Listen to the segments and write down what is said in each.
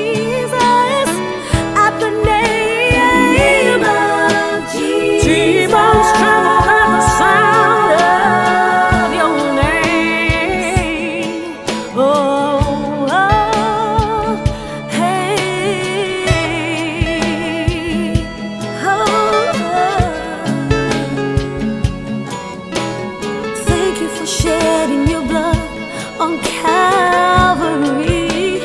Jesus. At the name of Jesus, demons tremble at the sound of your name. Oh, oh, hey, oh. Thank you for shedding your blood on Calvary.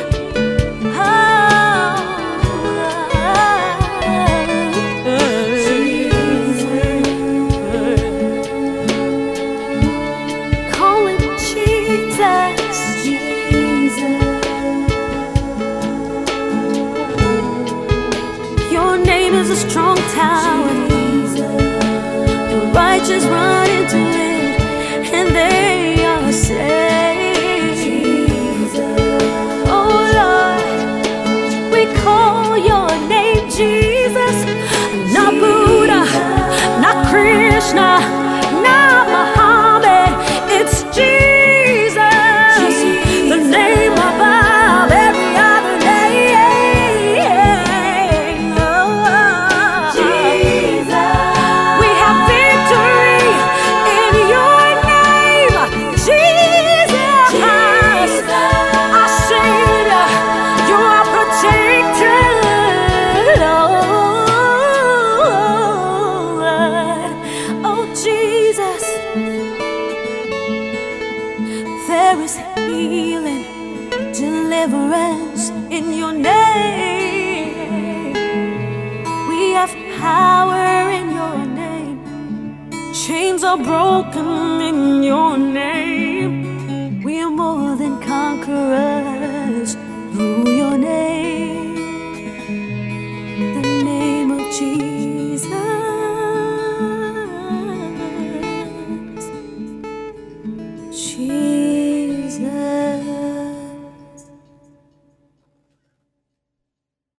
Is a strong tower. The righteous run into it and they are saved. Oh Lord, we call your name Jesus. Not Buddha, not Krishna, not Muhammad. It's Jesus, the name above every other name. There is healing, deliverance in your name. We have power in your name. Chains are broken in your name. We are more than conquerors through your name. The name of Jesus. Jesus.